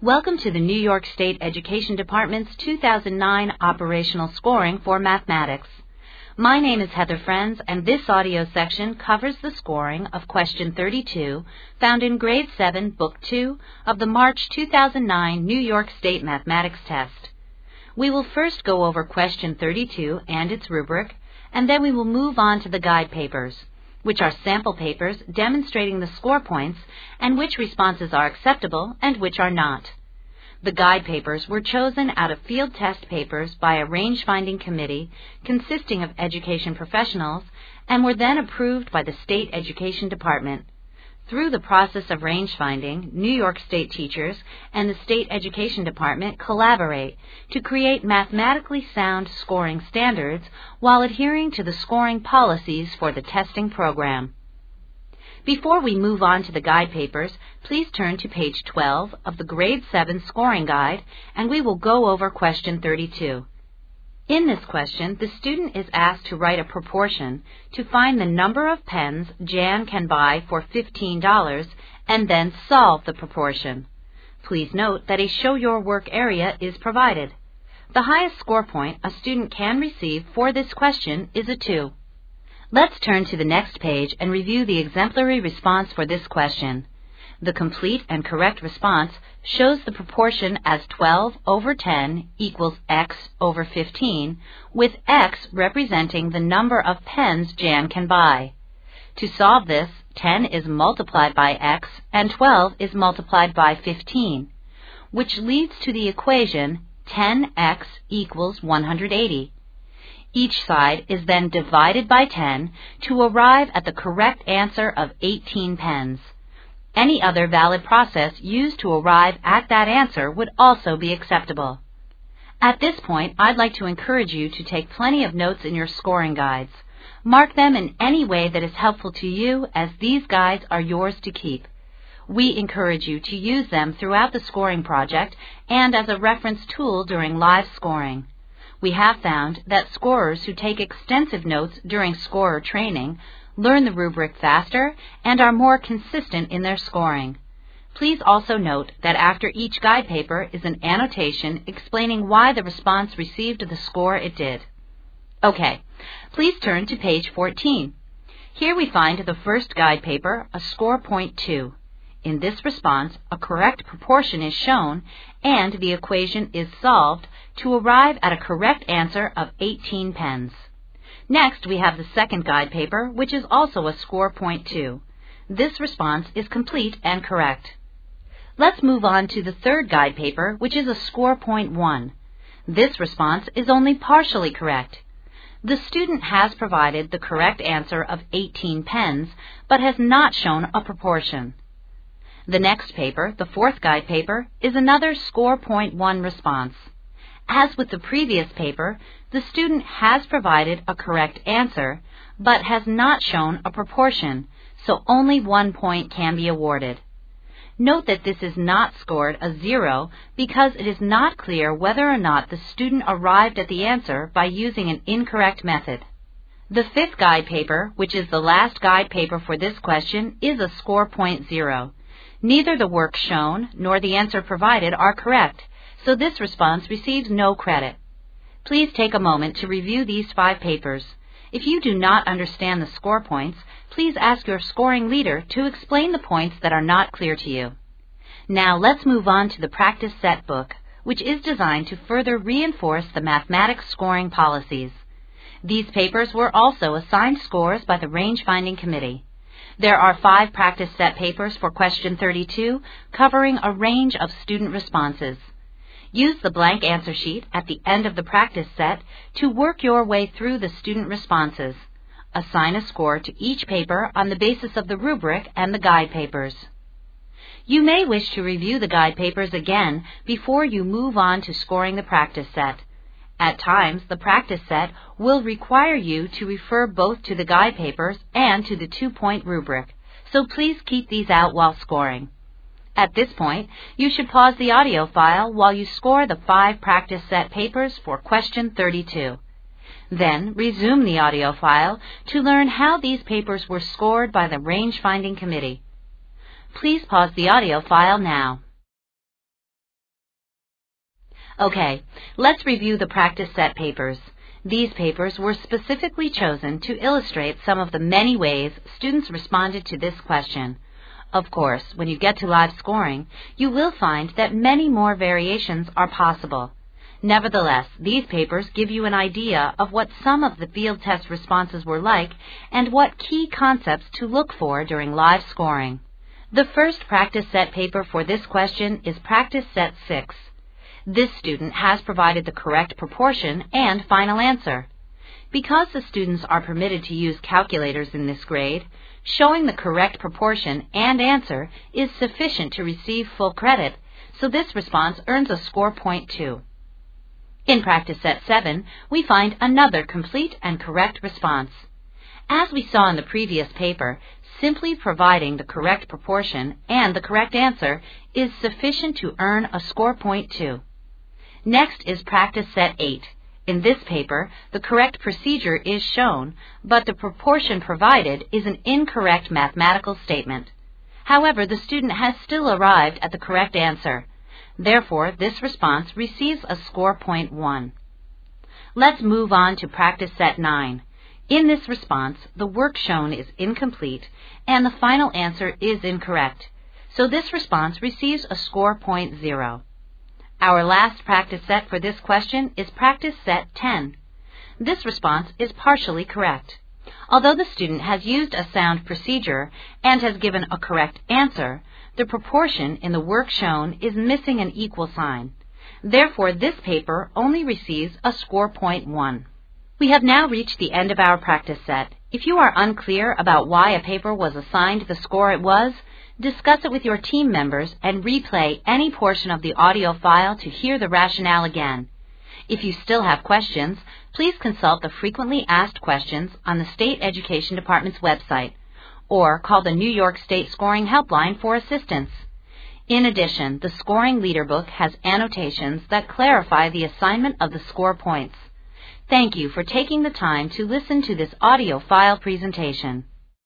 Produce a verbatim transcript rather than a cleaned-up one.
Welcome to the New York State Education Department's two thousand nine Operational Scoring for Mathematics. My name is Heather Friends, and this audio section covers the scoring of Question thirty-two, found in Grade seven, Book two of the March two thousand nine New York State Mathematics Test. We will first go over Question thirty-two and its rubric, and then we will move on to the guide papers, which are sample papers demonstrating the score points and which responses are acceptable and which are not. The guide papers were chosen out of field test papers by a range-finding committee consisting of education professionals and were then approved by the State Education Department. Through the process of range-finding, New York State teachers and the State Education Department collaborate to create mathematically sound scoring standards while adhering to the scoring policies for the testing program. Before we move on to the guide papers, please turn to page twelve of the Grade seven Scoring Guide, and we will go over Question thirty-two. In this question, the student is asked to write a proportion to find the number of pens Jan can buy for fifteen dollars and then solve the proportion. Please note that a show your work area is provided. The highest score point a student can receive for this question is a two. Let's turn to the next page and review the exemplary response for this question. The complete and correct response shows the proportion as twelve over ten equals x over fifteen, with x representing the number of pens Jan can buy. To solve this, ten is multiplied by x and twelve is multiplied by fifteen, which leads to the equation ten x equals one hundred eighty. Each side is then divided by ten to arrive at the correct answer of eighteen pens. Any other valid process used to arrive at that answer would also be acceptable. At this point, I'd like to encourage you to take plenty of notes in your scoring guides. Mark them in any way that is helpful to you, as these guides are yours to keep. We encourage you to use them throughout the scoring project and as a reference tool during live scoring. We have found that scorers who take extensive notes during scorer training learn the rubric faster and are more consistent in their scoring. Please also note that after each guide paper is an annotation explaining why the response received the score it did. Okay, please turn to page fourteen. Here we find the first guide paper, a score point two. In this response, a correct proportion is shown and the equation is solved to arrive at a correct answer of eighteen pens. Next, we have the second guide paper, which is also a score point two. This response is complete and correct. Let's move on to the third guide paper, which is a score point one. This response is only partially correct. The student has provided the correct answer of eighteen pens, but has not shown a proportion. The next paper, the fourth guide paper, is another score point one response. As with the previous paper, the student has provided a correct answer, but has not shown a proportion, so only one point can be awarded. Note that this is not scored a zero because it is not clear whether or not the student arrived at the answer by using an incorrect method. The fifth guide paper, which is the last guide paper for this question, is a score point zero. Neither the work shown nor the answer provided are correct, so this response receives no credit. Please take a moment to review these five papers. If you do not understand the score points, please ask your scoring leader to explain the points that are not clear to you. Now let's move on to the practice set book, which is designed to further reinforce the mathematics scoring policies. These papers were also assigned scores by the range-finding committee. There are five practice set papers for Question thirty-two, covering a range of student responses. Use the blank answer sheet at the end of the practice set to work your way through the student responses. Assign a score to each paper on the basis of the rubric and the guide papers. You may wish to review the guide papers again before you move on to scoring the practice set. At times, the practice set will require you to refer both to the guide papers and to the two-point rubric, so please keep these out while scoring. At this point, you should pause the audio file while you score the five practice set papers for Question thirty-two. Then, resume the audio file to learn how these papers were scored by the range-finding committee. Please pause the audio file now. Okay, let's review the practice set papers. These papers were specifically chosen to illustrate some of the many ways students responded to this question. Of course, when you get to live scoring, you will find that many more variations are possible. Nevertheless, these papers give you an idea of what some of the field test responses were like and what key concepts to look for during live scoring. The first practice set paper for this question is Practice Set six. This student has provided the correct proportion and final answer. Because the students are permitted to use calculators in this grade, showing the correct proportion and answer is sufficient to receive full credit, so this response earns a score point two. In Practice Set seven, we find another complete and correct response. As we saw in the previous paper, simply providing the correct proportion and the correct answer is sufficient to earn a score point two. Next is Practice Set eight. In this paper, the correct procedure is shown, but the proportion provided is an incorrect mathematical statement. However, the student has still arrived at the correct answer. Therefore, this response receives a score point one. Let's move on to Practice Set nine. In this response, the work shown is incomplete and the final answer is incorrect, so this response receives a score point zero. Our last practice set for this question is Practice Set ten. This response is partially correct. Although the student has used a sound procedure and has given a correct answer, the proportion in the work shown is missing an equal sign. Therefore, this paper only receives a score point one. We have now reached the end of our practice set. If you are unclear about why a paper was assigned the score it was, discuss it with your team members and replay any portion of the audio file to hear the rationale again. If you still have questions, please consult the frequently asked questions on the State Education Department's website, or call the New York State Scoring Helpline for assistance. In addition, the Scoring Leader Book has annotations that clarify the assignment of the score points. Thank you for taking the time to listen to this audio file presentation.